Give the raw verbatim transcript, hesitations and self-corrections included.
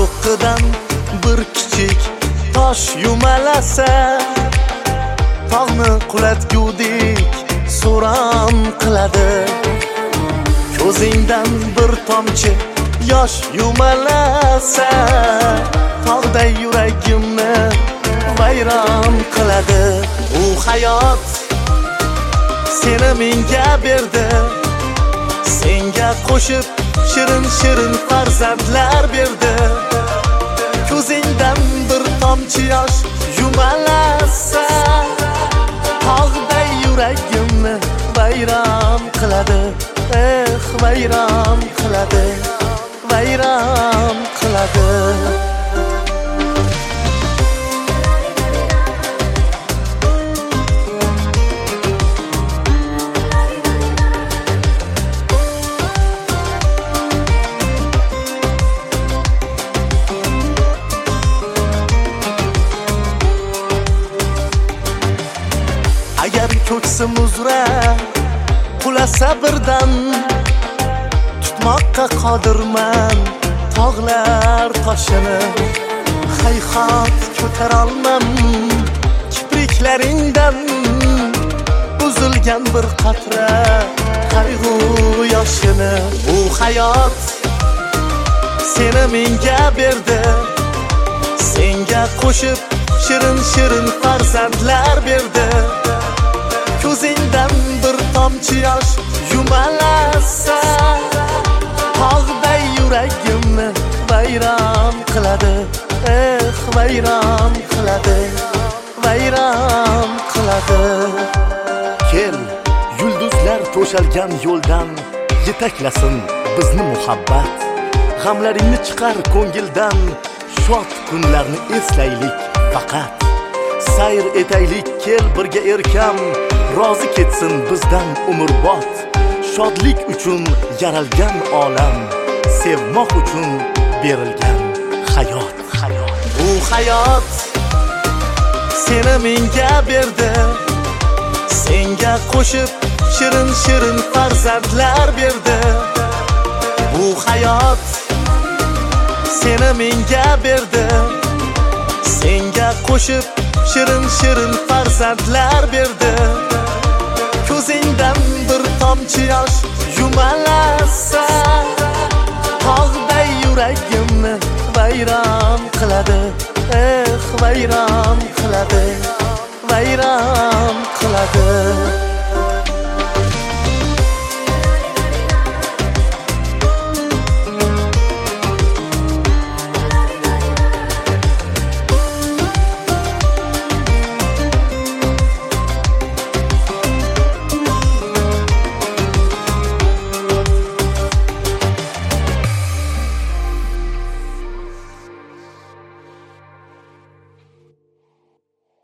cho'qqidan bir kichik tosh yumalasa, tog'ni qulatgudek so'ram qiladi. Ko'zingdan bir tomchi yosh yumalasa, tog'day yuragimni vayron qiladi. U hayot seni menga berdi, senga qo'shib shirin shirin farzandlar berdi. Ko'zingdan bir tomchi yosh yumalasa, tog'day yuragimni vayron qiladi. Eh, vayron qiladi, vayron qiladi. Agar ko'ksim uzra qulasa birdan, tutmoqqa qodirman tog'lar toshini. Hayhot ko'tarolmam kipriklaringdan, uzilgan bir qatra qayg'u yoshini. Bu hayot seni menga berdi, senga qo'shib shirin shirin farzandlar berdi. Ko'zingdan bir tomchi yosh yumalasa, tog'day yuragimni vayron qiladi. Eh, vayron qiladi, vayron qiladi. Kel, yulduzlar to'shalgan yo'ldan yetaklasin bizni muhabbat. G'amlaringni chiqar ko'ngildan, shod kunlarni eslaylik faqat. Sayr etaylik, kel birga erkam, rozi ketsin bizdan umrbod. Shodlik uchun yaralgan olam, sevmoq uchun berilgan hayot. Hayot. Bu hayot seni menga berdi, senga qo'shib shirin shirin farzandlar berdi. Bu hayot seni menga berdi, senga qo'shib shirin shirin farzandlar berdi. Ko'zingdan bir tomchi yosh yumalasa, tog'day yuragimni vayron qiladi. Eh, vayron qiladi, vayron qiladi.